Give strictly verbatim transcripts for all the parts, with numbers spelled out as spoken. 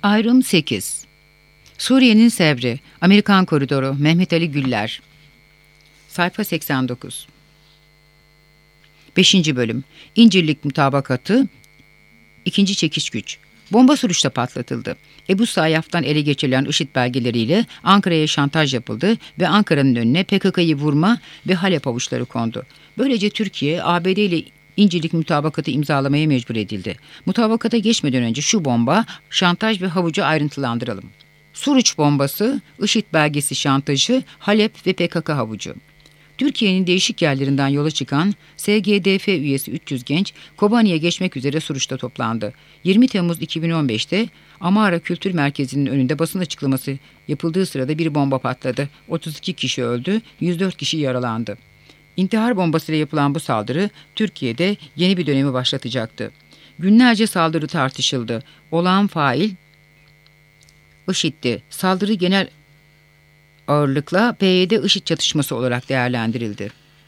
Ayrım sekiz. Suriye'nin Sevri, Amerikan Koridoru, Mehmet Ali Güller. Sayfa seksen dokuz. beşinci bölüm. İncirlik Mutabakatı, ikinci çekiş güç. Bomba Suruç'ta patlatıldı. Ebu Sayyaf'tan ele geçirilen IŞİD belgeleriyle Ankara'ya şantaj yapıldı ve Ankara'nın önüne P K K'yı vurma ve Halep avuçları kondu. Böylece Türkiye, A B D ile İncirlik Mutabakatı imzalamaya mecbur edildi. Mutabakata geçmeden önce şu bomba, şantaj ve havucu ayrıntılandıralım. Suruç bombası, IŞİD belgesi şantajı, Halep ve P K K havucu. Türkiye'nin değişik yerlerinden yola çıkan S G D F üyesi üç yüz genç Kobani'ye geçmek üzere Suruç'ta toplandı. yirmi Temmuz iki bin on beş'te Amara Kültür Merkezi'nin önünde basın açıklaması yapıldığı sırada bir bomba patladı. otuz iki kişi öldü, yüz dört kişi yaralandı. İntihar bombasıyla yapılan bu saldırı Türkiye'de yeni bir dönemi başlatacaktı. Günlerce saldırı tartışıldı. Olağan fail IŞİD'di. Saldırı genel ağırlıkla P Y D-IŞİD çatışması olarak değerlendirildi.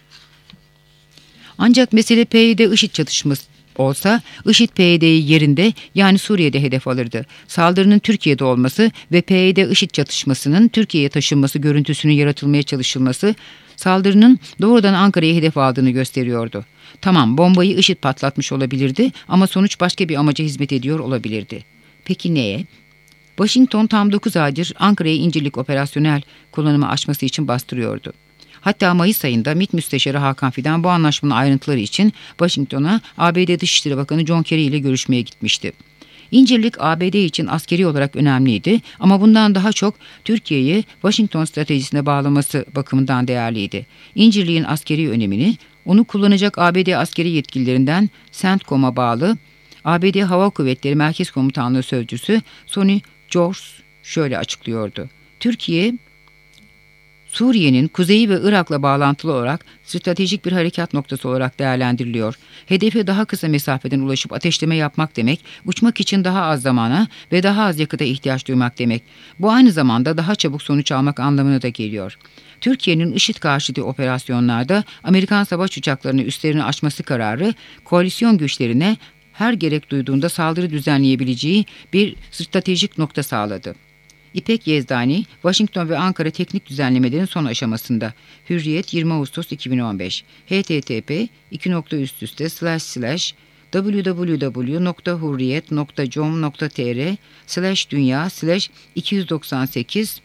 Ancak mesele P Y D-IŞİD çatışması olsa IŞİD P Y D'yi yerinde, yani Suriye'de hedef alırdı. Saldırının Türkiye'de olması ve P Y D-IŞİD çatışmasının Türkiye'ye taşınması görüntüsünün yaratılmaya çalışılması saldırının doğrudan Ankara'ya hedef aldığını gösteriyordu. Tamam, bombayı IŞİD patlatmış olabilirdi ama sonuç başka bir amaca hizmet ediyor olabilirdi. Peki neye? Washington tam dokuz aydır Ankara'ya incirlik operasyonel kullanımı açması için bastırıyordu. Hatta Mayıs ayında M İ T Müsteşarı Hakan Fidan bu anlaşmanın ayrıntıları için Washington'a A B D Dışişleri Bakanı John Kerry ile görüşmeye gitmişti. İncirlik A B D için askeri olarak önemliydi ama bundan daha çok Türkiye'yi Washington stratejisine bağlaması bakımından değerliydi. İncirliğin askeri önemini onu kullanacak A B D askeri yetkililerinden CENTCOM'a bağlı A B D Hava Kuvvetleri Merkez Komutanlığı Sözcüsü Sonny George şöyle açıklıyordu. Türkiye, Suriye'nin kuzeyi ve Irak'la bağlantılı olarak stratejik bir harekat noktası olarak değerlendiriliyor. Hedefe daha kısa mesafeden ulaşıp ateşleme yapmak demek, uçmak için daha az zamana ve daha az yakıta ihtiyaç duymak demek. Bu aynı zamanda daha çabuk sonuç almak anlamına da geliyor. Türkiye'nin IŞİD karşıtı operasyonlarda Amerikan savaş uçaklarını üstlerini açması kararı, koalisyon güçlerine her gerek duyduğunda saldırı düzenleyebileceği bir stratejik nokta sağladı. İpek Yezdani, Washington ve Ankara teknik düzenlemelerin son aşamasında. Hürriyet yirmi Ağustos iki bin on beş. H T T P iki nokta üst üste slash slash w w w nokta hurriyet nokta com nokta t r slash dünya slash iki yüz doksan sekiz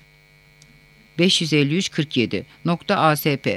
beş yüz elli üç kırk yedi nokta a s p.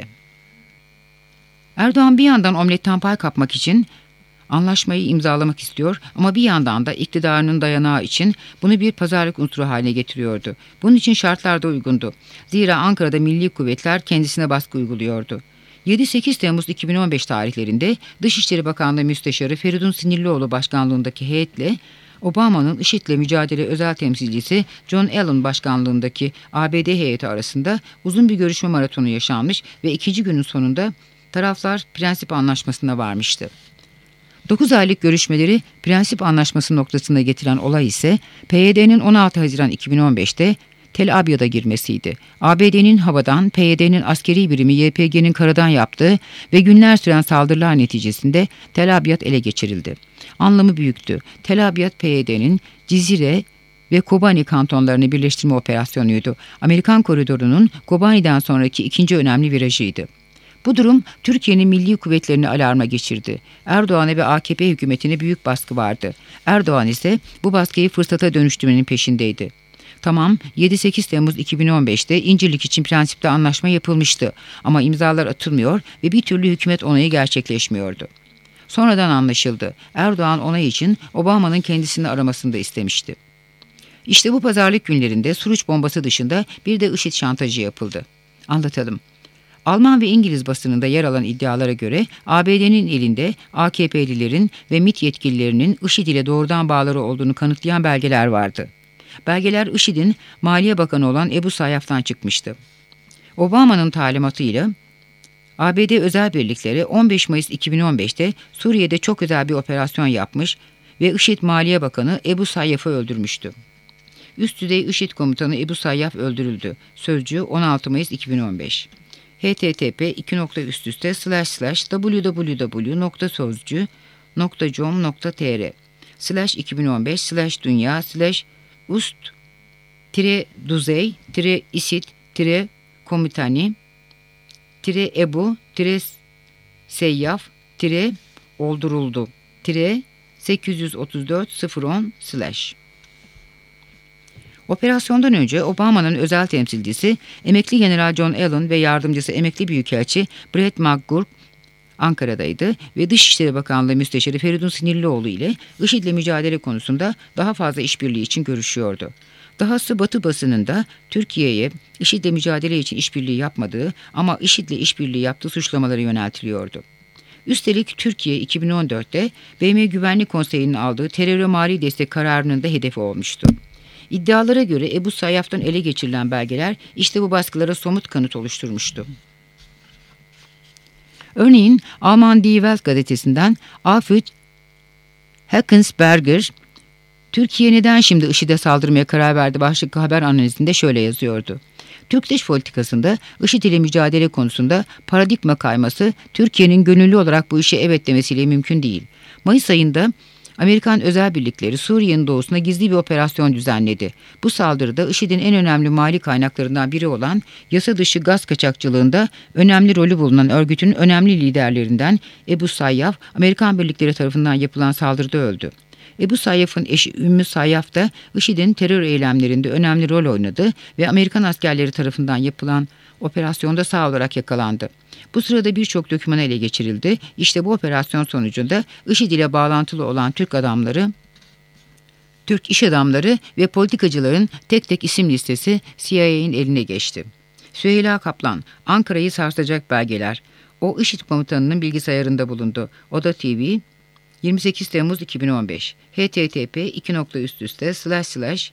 Erdoğan bir yandan omletten pay kapmak için anlaşmayı imzalamak istiyor ama bir yandan da iktidarının dayanağı için bunu bir pazarlık unsuru haline getiriyordu. Bunun için şartlar da uygundu. Zira Ankara'da milli kuvvetler kendisine baskı uyguluyordu. yedi sekiz Temmuz iki bin on beş tarihlerinde Dışişleri Bakanlığı Müsteşarı Feridun Sinirlioğlu başkanlığındaki heyetle Obama'nın IŞİD'le mücadele özel temsilcisi John Allen başkanlığındaki A B D heyeti arasında uzun bir görüşme maratonu yaşanmış ve ikinci günün sonunda taraflar prensip anlaşmasına varmıştı. dokuz aylık görüşmeleri prensip anlaşması noktasına getiren olay ise P Y D'nin on altı Haziran iki bin on beş'te Tel Abyad'a girmesiydi. A B D'nin havadan, P Y D'nin askeri birimi Y P G'nin karadan yaptığı ve günler süren saldırılar neticesinde Tel Abyad ele geçirildi. Anlamı büyüktü. Tel Abyad P Y D'nin Cizire ve Kobani kantonlarını birleştirme operasyonuydu. Amerikan koridorunun Kobani'den sonraki ikinci önemli virajıydı. Bu durum Türkiye'nin milli kuvvetlerini alarma geçirdi. Erdoğan'a ve A K P hükümetine büyük baskı vardı. Erdoğan ise bu baskıyı fırsata dönüştürmenin peşindeydi. Tamam, yedi sekiz Temmuz iki bin on beş'te İncirlik için prensipte anlaşma yapılmıştı ama imzalar atılmıyor ve bir türlü hükümet onayı gerçekleşmiyordu. Sonradan anlaşıldı. Erdoğan onay için Obama'nın kendisini aramasını da istemişti. İşte bu pazarlık günlerinde Suruç bombası dışında bir de IŞİD şantajı yapıldı. Anlatalım. Alman ve İngiliz basınında yer alan iddialara göre A B D'nin elinde A K P'lilerin ve M İ T yetkililerinin IŞİD ile doğrudan bağları olduğunu kanıtlayan belgeler vardı. Belgeler IŞİD'in Maliye Bakanı olan Ebu Sayyaf'tan çıkmıştı. Obama'nın talimatıyla A B D özel birlikleri on beş Mayıs iki bin on beş'te Suriye'de çok özel bir operasyon yapmış ve IŞİD Maliye Bakanı Ebu Sayyaf'ı öldürmüştü. Üst düzey IŞİD komutanı Ebu Sayyaf öldürüldü. Sözcü on altı Mayıs iki bin on beş. H T T P iki nokta üst üste slash slash w w w nokta sözcü nokta com nokta t r slash iki bin on beş slash dünya slash ust tire duzey tire isit tire komitani tire ebu tire seyyaf tire olduruldu tire sekiz yüz otuz dört sıfır on slash. Operasyondan önce Obama'nın özel temsilcisi emekli General John Allen ve yardımcısı emekli büyükelçi Brett McGurk Ankara'daydı ve Dışişleri Bakanlığı Müsteşarı Feridun Sinirlioğlu ile IŞİD'le mücadele konusunda daha fazla işbirliği için görüşüyordu. Dahası Batı basınında Türkiye'ye IŞİD'le mücadele için işbirliği yapmadığı ama IŞİD'le işbirliği yaptığı suçlamaları yöneltiliyordu. Üstelik Türkiye iki bin on dörtte B M Güvenlik Konseyi'nin aldığı teröre mali destek kararının da hedefi olmuştu. İddialara göre Ebu Sayyaf'tan ele geçirilen belgeler işte bu baskılara somut kanıt oluşturmuştu. Örneğin Alman Die Welt gazetesinden Alfred Hackensberger, Türkiye neden şimdi IŞİD'e saldırmaya karar verdi başlıklı haber analizinde şöyle yazıyordu. Türk dış politikasında IŞİD ile mücadele konusunda paradigma kayması Türkiye'nin gönüllü olarak bu işe evet demesiyle mümkün değil. Mayıs ayında Amerikan özel birlikleri Suriye'nin doğusuna gizli bir operasyon düzenledi. Bu saldırıda IŞİD'in en önemli mali kaynaklarından biri olan yasa dışı gaz kaçakçılığında önemli rolü bulunan örgütün önemli liderlerinden Ebu Sayyaf, Amerikan birlikleri tarafından yapılan saldırıda öldü. Ebu Sayyaf'ın eşi Ümmü Sayyaf da IŞİD'in terör eylemlerinde önemli rol oynadı ve Amerikan askerleri tarafından yapılan operasyonda sağ olarak yakalandı. Bu sırada birçok doküman ele geçirildi. İşte bu operasyon sonucunda IŞİD ile bağlantılı olan Türk adamları, Türk iş adamları ve politikacıların tek tek isim listesi C I A'nin eline geçti. Süheyla Kaplan, Ankara'yı sarsacak belgeler. O IŞİD komutanının bilgisayarında bulundu. Oda T V, yirmi sekiz Temmuz iki bin on beş. H T T P iki nokta üst üste slash slash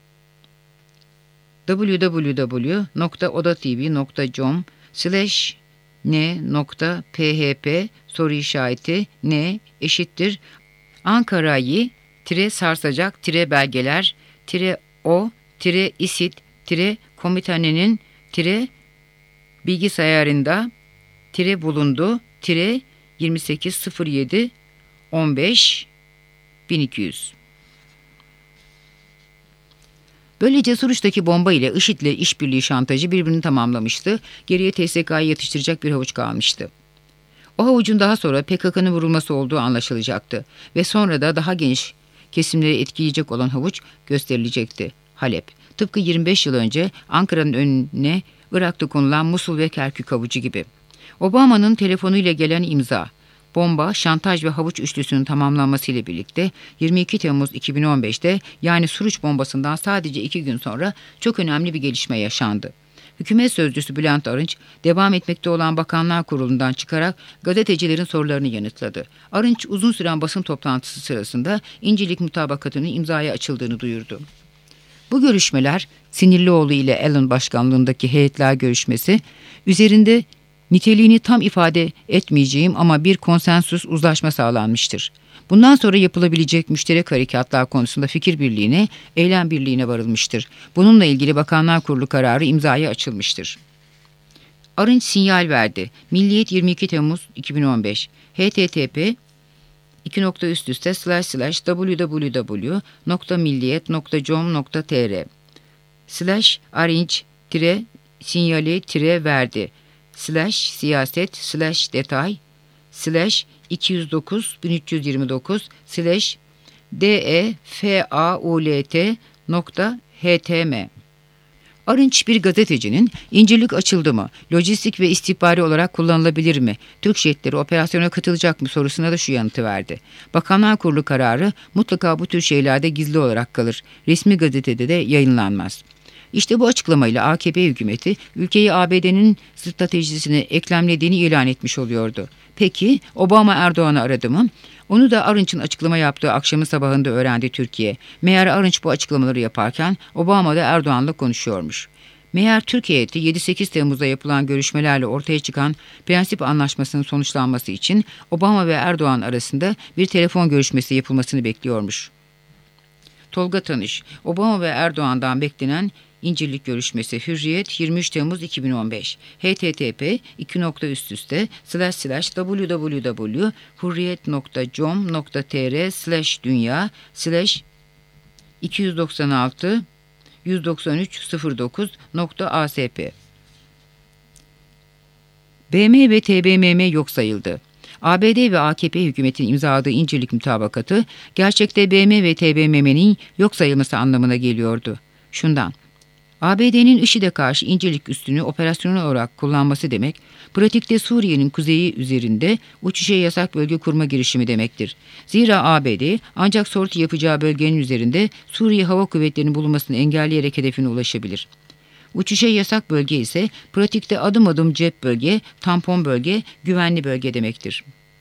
w w w nokta odatv nokta com slash n nokta php soru işareti n eşittir Ankara'yı tire sarsacak tire belgeler tire o tire isit tire komitanenin tire bilgisayarında tire bulundu tire yirmi sekiz sıfır yedi on beş bin iki yüz. Böylece Suruç'taki bomba ile IŞİD'le işbirliği şantajı birbirini tamamlamıştı. Geriye T S K'yı yatıştıracak bir havuç kalmıştı. O havucun daha sonra P K K'nın vurulması olduğu anlaşılacaktı ve sonra da daha geniş kesimleri etkileyecek olan havuç gösterilecekti. Halep. Tıpkı yirmi beş yıl önce Ankara'nın önüne Irak'ta konulan Musul ve Kerkük havucu gibi. Obama'nın telefonuyla gelen imza, bomba, şantaj ve havuç üçlüsünün tamamlanmasıyla birlikte yirmi iki Temmuz iki bin on beşte yani Suruç bombasından sadece iki gün sonra çok önemli bir gelişme yaşandı. Hükümet sözcüsü Bülent Arınç, devam etmekte olan Bakanlar Kurulu'ndan çıkarak gazetecilerin sorularını yanıtladı. Arınç uzun süren basın toplantısı sırasında İncirlik Mutabakatı'nın imzaya açıldığını duyurdu. Bu görüşmeler Sinirlioğlu ile Allen başkanlığındaki heyetler görüşmesi üzerinde niteliğini tam ifade etmeyeceğim ama bir konsensüs uzlaşma sağlanmıştır. Bundan sonra yapılabilecek müşterek harekatlar konusunda fikir birliğine, eylem birliğine varılmıştır. Bununla ilgili Bakanlar Kurulu kararı imzaya açılmıştır. Arınç sinyal verdi. Milliyet yirmi iki Temmuz iki bin on beş. H T T P iki nokta üst üste slash slash w w w nokta milliyet nokta com nokta t r slash arınç tire sinyali tire verdi slash siyaset slash detay slash iki yüz dokuz bin üç yüz yirmi dokuz slash default nokta htm. Arınç bir gazetecinin İncirlik açıldı mı, lojistik ve istihbari olarak kullanılabilir mi, Türk jetleri operasyona katılacak mı sorusuna da şu yanıtı verdi. Bakanlar Kurulu kararı mutlaka bu tür şeylerde gizli olarak kalır, resmi gazetede de yayınlanmaz. İşte bu açıklamayla A K P hükümeti ülkeyi A B D'nin stratejisine eklemlediğini ilan etmiş oluyordu. Peki Obama Erdoğan'ı aradı mı? Onu da Arınç'ın açıklama yaptığı akşamın sabahında öğrendi Türkiye. Meğer Arınç bu açıklamaları yaparken Obama da Erdoğan'la konuşuyormuş. Meğer Türk heyeti yedi sekiz Temmuz'da yapılan görüşmelerle ortaya çıkan prensip anlaşmasının sonuçlanması için Obama ve Erdoğan arasında bir telefon görüşmesi yapılmasını bekliyormuş. Tolga Tanış, Obama ve Erdoğan'dan beklenen İncirlik görüşmesi Hürriyet yirmi üç Temmuz iki bin on beş. H T T P iki nokta üst üste slash slash w w w hurriyet nokta com nokta t r slash dünya slash iki yüz doksan altı yüz doksan üç sıfır dokuz nokta A S P. B M ve T B M M yok sayıldı. A B D ve A K P hükümetinin imzaladığı İncirlik Mutabakatı gerçekte B M ve T B M M'nin yok sayılması anlamına geliyordu. Şundan: A B D'nin IŞİD'e karşı İncirlik üssünü operasyonel olarak kullanması demek, pratikte Suriye'nin kuzeyi üzerinde uçuşa yasak bölge kurma girişimi demektir. Zira A B D ancak sorti yapacağı bölgenin üzerinde Suriye Hava Kuvvetleri'nin bulunmasını engelleyerek hedefine ulaşabilir. Uçuşa yasak bölge ise pratikte adım adım cep bölge, tampon bölge, güvenli bölge demektir.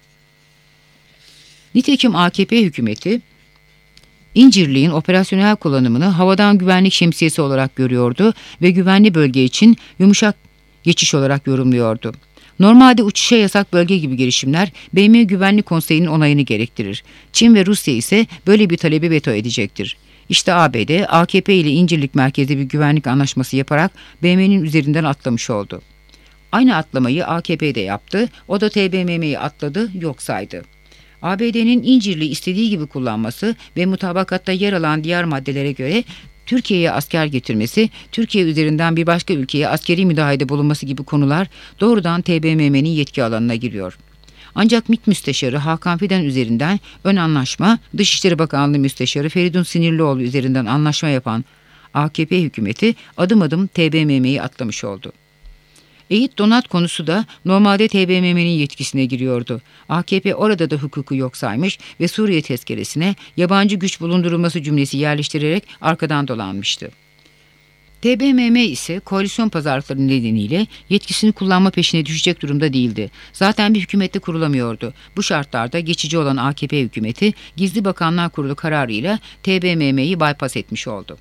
Nitekim A K P hükümeti İncirliğin operasyonel kullanımını havadan güvenlik şemsiyesi olarak görüyordu ve güvenli bölge için yumuşak geçiş olarak yorumluyordu. Normalde uçuşa yasak bölge gibi girişimler B M Güvenlik Konseyi'nin onayını gerektirir. Çin ve Rusya ise böyle bir talebi veto edecektir. İşte A B D, A K P ile İncirlik merkezli bir güvenlik anlaşması yaparak B M'nin üzerinden atlamış oldu. Aynı atlamayı A K P de yaptı, o da T B M M'yi atladı, yok saydı. A B D'nin İncirliği istediği gibi kullanması ve mutabakatta yer alan diğer maddelere göre Türkiye'ye asker getirmesi, Türkiye üzerinden bir başka ülkeye askeri müdahalede bulunması gibi konular doğrudan T B M M'nin yetki alanına giriyor. Ancak MİT Müsteşarı Hakan Fidan üzerinden ön anlaşma, Dışişleri Bakanlığı Müsteşarı Feridun Sinirlioğlu üzerinden anlaşma yapan A K P hükümeti adım adım T B M M'yi atlamış oldu. Eğit Donat konusu da normalde T B M M'nin yetkisine giriyordu. A K P orada da hukuku yok saymış ve Suriye tezkeresine yabancı güç bulundurulması cümlesi yerleştirerek arkadan dolanmıştı. T B M M ise koalisyon pazarlıkları nedeniyle yetkisini kullanma peşine düşecek durumda değildi. Zaten bir hükümette kurulamıyordu. Bu şartlarda geçici olan A K P hükümeti Gizli Bakanlar Kurulu kararıyla T B M M'yi bypass etmiş oldu.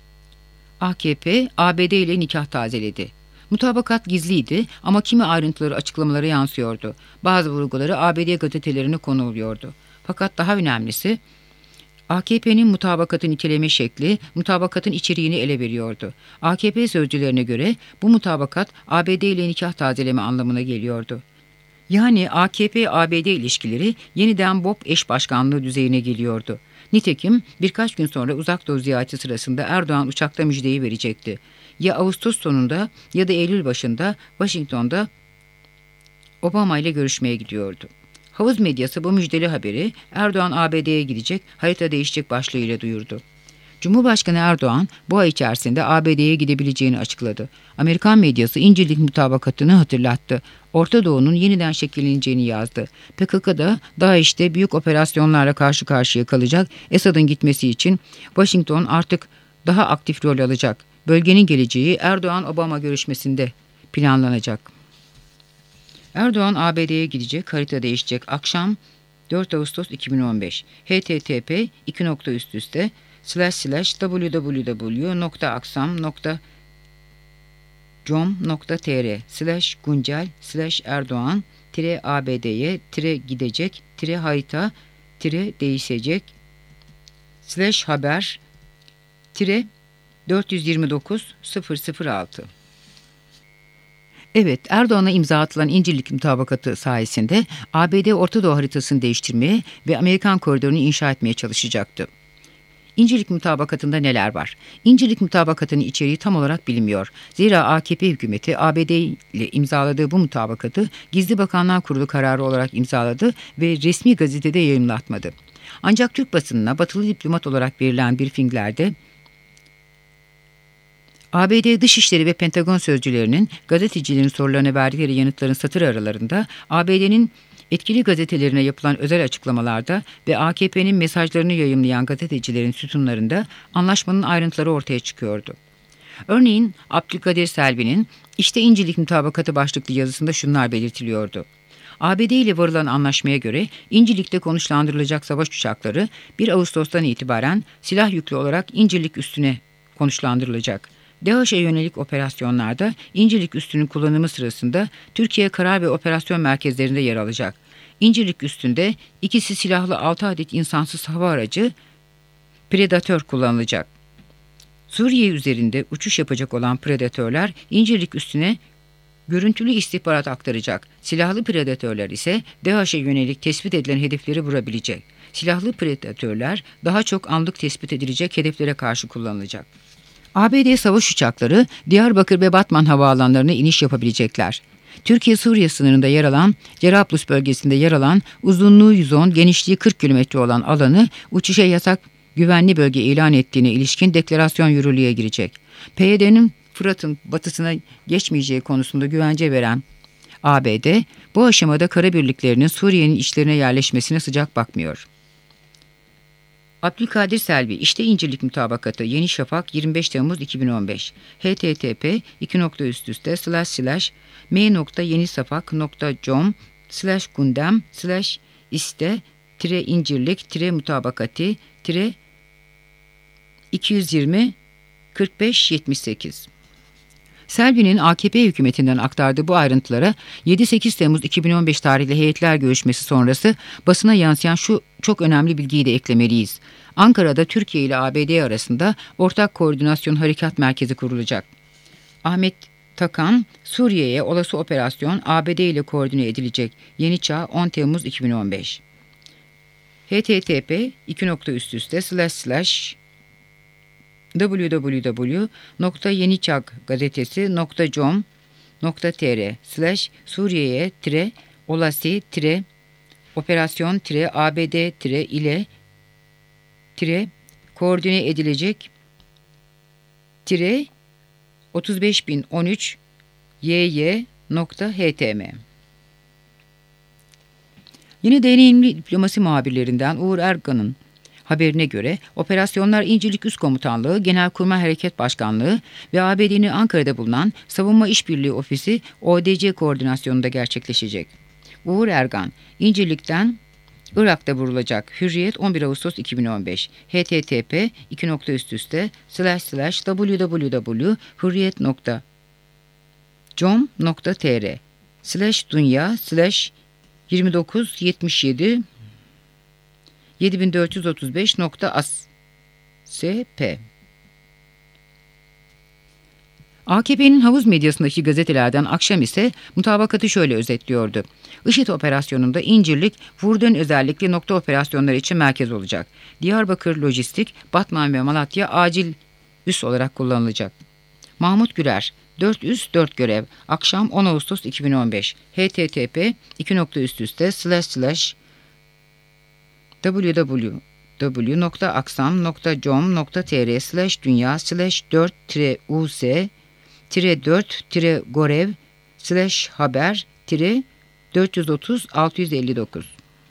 A K P, A B D ile nikah tazeledi. Mutabakat gizliydi ama kimi ayrıntıları açıklamalara yansıyordu. Bazı vurguları A B D gazetelerine konu oluyordu. Fakat daha önemlisi A K P'nin mutabakatı niteleme şekli, mutabakatın içeriğini ele veriyordu. A K P sözcülerine göre bu mutabakat A B D ile nikah tazeleme anlamına geliyordu. Yani A K P-A B D ilişkileri yeniden BOP eş başkanlığı düzeyine geliyordu. Nitekim birkaç gün sonra Uzak Doğu ziyareti sırasında Erdoğan uçakta müjdeyi verecekti. Ya Ağustos sonunda ya da Eylül başında Washington'da Obama ile görüşmeye gidiyordu. Havuz medyası bu müjdeli haberi Erdoğan A B D'ye gidecek, harita değişecek başlığıyla duyurdu. Cumhurbaşkanı Erdoğan bu ay içerisinde A B D'ye gidebileceğini açıkladı. Amerikan medyası İncirlik Mutabakatı'nı hatırlattı. Orta Doğu'nun yeniden şekilleneceğini yazdı. P K K'da DAEŞ'te büyük operasyonlarla karşı karşıya kalacak. Esad'ın gitmesi için Washington artık daha aktif rol alacak. Bölgenin geleceği Erdoğan-Obama görüşmesinde planlanacak. Erdoğan A B D'ye gidecek, harita değişecek. Akşam dört Ağustos iki bin on beş. H T T P iki nokta üst üste slash slash www nokta aksam nokta com nokta tr slash güncel slash Erdoğan tire A B D'ye tire gidecek tire harita tire değişecek slash haber tire dört yüz yirmi dokuz sıfır sıfır altı. Evet, Erdoğan'a imza atılan İncirlik Mutabakatı sayesinde A B D Orta Doğu haritasını değiştirmeye ve Amerikan koridorunu inşa etmeye çalışacaktı. İncirlik Mutabakatı'nda neler var? İncirlik Mutabakatı'nın içeriği tam olarak bilinmiyor. Zira A K P hükümeti A B D ile imzaladığı bu mutabakatı Gizli Bakanlar Kurulu kararı olarak imzaladı ve resmi gazetede yayımlatmadı. Ancak Türk basınına batılı diplomat olarak verilen briefinglerde A B D Dışişleri ve Pentagon sözcülerinin gazetecilerin sorularına verdikleri yanıtların satır aralarında A B D'nin etkili gazetelerine yapılan özel açıklamalarda ve A K P'nin mesajlarını yayımlayan gazetecilerin sütunlarında anlaşmanın ayrıntıları ortaya çıkıyordu. Örneğin Abdülkadir Selvi'nin "İşte İncirlik Mutabakatı" başlıklı yazısında şunlar belirtiliyordu. A B D ile varılan anlaşmaya göre İncirlik'te konuşlandırılacak savaş uçakları bir Ağustos'tan itibaren silah yüklü olarak İncirlik üstüne konuşlandırılacak. DAEŞ'e yönelik operasyonlarda İncirlik üssünün kullanımı sırasında Türkiye karar ve operasyon merkezlerinde yer alacak. İncirlik üssünde ikisi silahlı altı adet insansız hava aracı Predator kullanılacak. Suriye üzerinde uçuş yapacak olan Predatörler İncirlik üssüne görüntülü istihbarat aktaracak. Silahlı Predatörler ise DAEŞ'e yönelik tespit edilen hedefleri vurabilecek. Silahlı predatörler daha çok anlık tespit edilecek hedeflere karşı kullanılacak. A B D savaş uçakları Diyarbakır ve Batman havaalanlarına iniş yapabilecekler. Türkiye-Suriye sınırında yer alan, Cerablus bölgesinde yer alan, uzunluğu yüz on, genişliği kırk kilometre olan alanı uçuşa yasak güvenli bölge ilan ettiğine ilişkin deklarasyon yürürlüğe girecek. P Y D'nin Fırat'ın batısına geçmeyeceği konusunda güvence veren A B D, bu aşamada kara birliklerinin Suriye'nin içlerine yerleşmesine sıcak bakmıyor. Abdülkadir Selvi, işte İncirlik Mutabakatı, Yeni Şafak, yirmi beş Temmuz iki bin on beş. H T T P iki nokta üst üste slash slash m nokta yenisafak nokta com slash gündem slash iste tire incirlik tire mutabakati tire iki yüz yirmi kırk beş yetmiş sekiz. Selvi'nin A K P hükümetinden aktardığı bu ayrıntılara yedi sekiz Temmuz iki bin on beş tarihli heyetler görüşmesi sonrası basına yansıyan şu çok önemli bilgiyi de eklemeliyiz. Ankara'da Türkiye ile A B D arasında ortak koordinasyon harekat merkezi kurulacak. Ahmet Takan, Suriye'ye olası operasyon A B D ile koordine edilecek. Yeni Çağ, on Temmuz iki bin on beş. H T T P iki nokta üst üste slash slash w w w nokta yeniçağgazetesi nokta com nokta tr slash Suriye'ye tire olası tire operasyon tire A B D tire ile tire koordine edilecek tire otuz beş bin on üç y y nokta h t m. Yine deneyimli diplomasi muhabirlerinden Uğur Ergan'ın haberine göre operasyonlar İncirlik Üst Komutanlığı, Genelkurmay Hareket Başkanlığı ve A B D'nin Ankara'da bulunan Savunma İşbirliği Ofisi O D C koordinasyonunda gerçekleşecek. Uğur Ergan, İncirlik'ten Irak'ta vurulacak. Hürriyet, on bir Ağustos iki bin on beş. H T T P iki nokta üst üste slash slash w w w hürriyet nokta com nokta tr slash dünya slash yirmi dokuz yetmiş yedi yedi bin dört yüz otuz beş nokta a s p. A K P'nin havuz medyasındaki gazetelerden akşam ise mutabakatı şöyle özetliyordu. IŞİD operasyonunda İncirlik, vurduğun özellikle nokta operasyonları için merkez olacak. Diyarbakır Lojistik, Batman ve Malatya acil üs olarak kullanılacak. Mahmut Gürer, dört üs dört görev, akşam on Ağustos iki bin on beş. H T T P iki nokta üst üste slash slash w w w nokta aksam nokta com nokta tr slash dünya slash dört tire u s tire dört tire gorev slash haber tire dört yüz otuz altı yüz elli dokuz.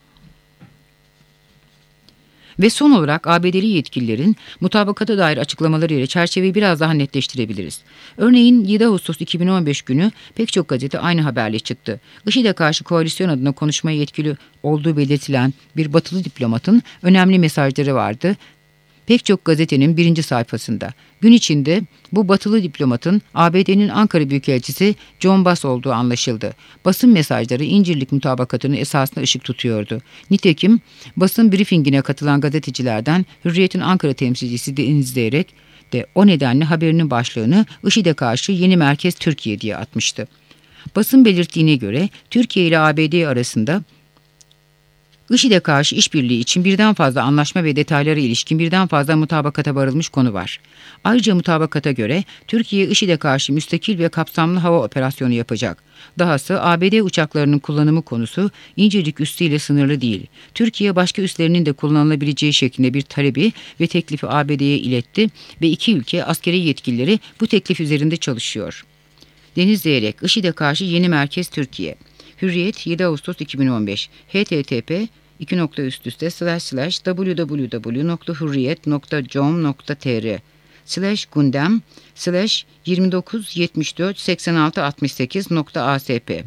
Ve son olarak A B D'li yetkililerin mutabakata dair açıklamaları ile çerçeveyi biraz daha netleştirebiliriz. Örneğin yedi Ağustos iki bin on beş günü pek çok gazete aynı haberle çıktı. IŞİD'e karşı koalisyon adına konuşmaya yetkili olduğu belirtilen bir batılı diplomatın önemli mesajları vardı. Pek çok gazetenin birinci sayfasında. Gün içinde bu batılı diplomatın A B D'nin Ankara Büyükelçisi John Bass olduğu anlaşıldı. Basın mesajları İncirlik mutabakatının esasına ışık tutuyordu. Nitekim basın briefingine katılan gazetecilerden Hürriyet'in Ankara temsilcisi Deniz Zeyrek de o nedenle haberinin başlığını IŞİD'e karşı yeni merkez Türkiye diye atmıştı. Basın belirttiğine göre Türkiye ile A B D arasında IŞİD'e karşı işbirliği için birden fazla anlaşma ve detaylara ilişkin birden fazla mutabakata varılmış konu var. Ayrıca mutabakata göre Türkiye IŞİD'e karşı müstakil ve kapsamlı hava operasyonu yapacak. Dahası A B D uçaklarının kullanımı konusu İncirlik üssüyle sınırlı değil. Türkiye başka üslerinin de kullanılabileceği şeklinde bir talebi ve teklifi A B D'ye iletti ve iki ülke askeri yetkilileri bu teklif üzerinde çalışıyor. Deniz Zeyrek, IŞİD'e karşı yeni merkez Türkiye. Hürriyet, yedi Ağustos iki bin on beş. H T T P iki nokta üst üste slash slash w w w nokta hürriyet nokta com nokta tr slash gündem slash yirmi dokuz yetmiş dört seksen altı altmış sekiz nokta a s p.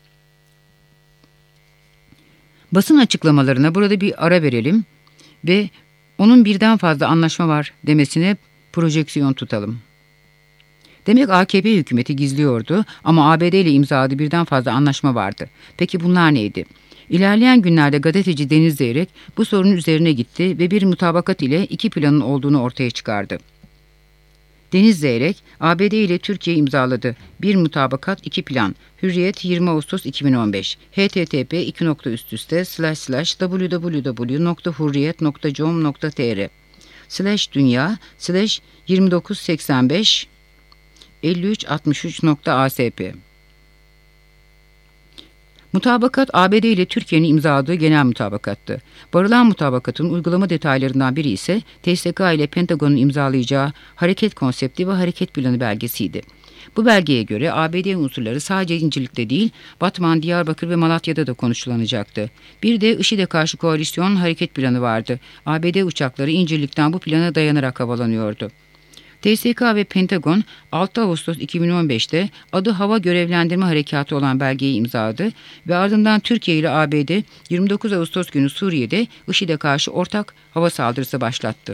Basın açıklamalarına burada bir ara verelim ve onun birden fazla anlaşma var demesine projeksiyon tutalım. Demek A K P hükümeti gizliyordu ama A B D ile imzaladığı birden fazla anlaşma vardı. Peki bunlar neydi? İlerleyen günlerde gazeteci Deniz Zeyrek bu sorunun üzerine gitti ve bir mutabakat ile iki planın olduğunu ortaya çıkardı. Deniz Zeyrek, A B D ile Türkiye imzaladı. Bir mutabakat, iki plan. Hürriyet yirmi Ağustos iki bin on beş. H T T P iki nokta üst üste slash slash w w w nokta hurriyet nokta com nokta t r slash dünya slash yirmi dokuz seksen beş elli üç altmış üç nokta a s p. Mutabakat, A B D ile Türkiye'nin imzaladığı genel mutabakattı. Varılan mutabakatın uygulama detaylarından biri ise T S K ile Pentagon'un imzalayacağı hareket konsepti ve hareket planı belgesiydi. Bu belgeye göre A B D unsurları sadece İncirlik'te değil, Batman, Diyarbakır ve Malatya'da da konuşulanacaktı. Bir de IŞİD'e karşı koalisyon hareket planı vardı. A B D uçakları İncirlik'ten bu plana dayanarak havalanıyordu. T S K ve Pentagon altı Ağustos iki bin on beş'te adı Hava Görevlendirme Harekatı olan belgeyi imzaladı ve ardından Türkiye ile A B D yirmi dokuz Ağustos günü Suriye'de IŞİD'e karşı ortak hava saldırısı başlattı.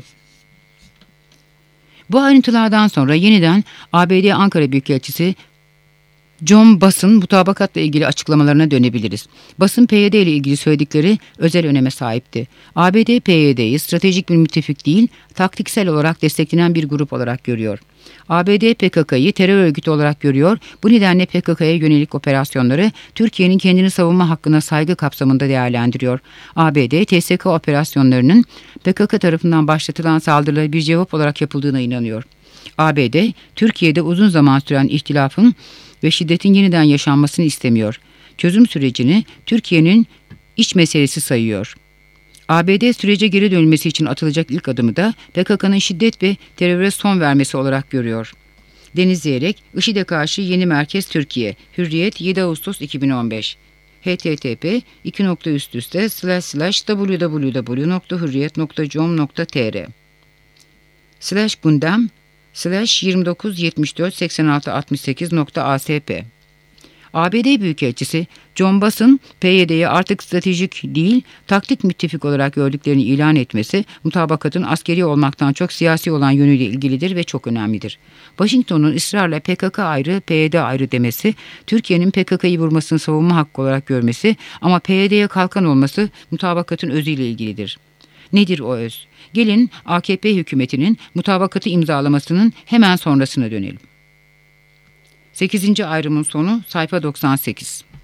Bu ayrıntılardan sonra yeniden A B D Ankara Büyükelçisi John Bass'ın mutabakatla ilgili açıklamalarına dönebiliriz. Bass'ın P Y D ile ilgili söyledikleri özel öneme sahipti. A B D P Y D'yi stratejik bir müttefik değil, taktiksel olarak desteklenen bir grup olarak görüyor. A B D P K K'yı terör örgütü olarak görüyor. Bu nedenle P K K'ya yönelik operasyonları Türkiye'nin kendini savunma hakkına saygı kapsamında değerlendiriyor. A B D T S K operasyonlarının P K K tarafından başlatılan saldırılara bir cevap olarak yapıldığına inanıyor. A B D, Türkiye'de uzun zaman süren ihtilafın ve şiddetin yeniden yaşanmasını istemiyor. Çözüm sürecini Türkiye'nin iç meselesi sayıyor. A B D sürece geri dönülmesi için atılacak ilk adımı da P K K'nın şiddet ve teröre son vermesi olarak görüyor. Deniz Zeyrek, IŞİD'e karşı yeni merkez Türkiye, Hürriyet yedi Ağustos iki bin on beş. H T T P iki nokta üst üste slash slash w w w nokta hurriyet nokta com nokta t r slash gündem slash yirmi dokuz yetmiş dört seksen altı altmış sekiz nokta a s p. A B D Büyükelçisi John Bass'ın P Y D'yi artık stratejik değil, taktik müttefik olarak gördüklerini ilan etmesi, mutabakatın askeri olmaktan çok siyasi olan yönüyle ilgilidir ve çok önemlidir. Washington'un ısrarla P K K ayrı, P Y D ayrı demesi, Türkiye'nin P K K'yı vurmasını savunma hakkı olarak görmesi ama P Y D'ye kalkan olması mutabakatın özüyle ilgilidir. Nedir o öz? Gelin A K P hükümetinin mutabakatı imzalamasının hemen sonrasına dönelim. sekizinci ayrımın sonu sayfa doksan sekiz.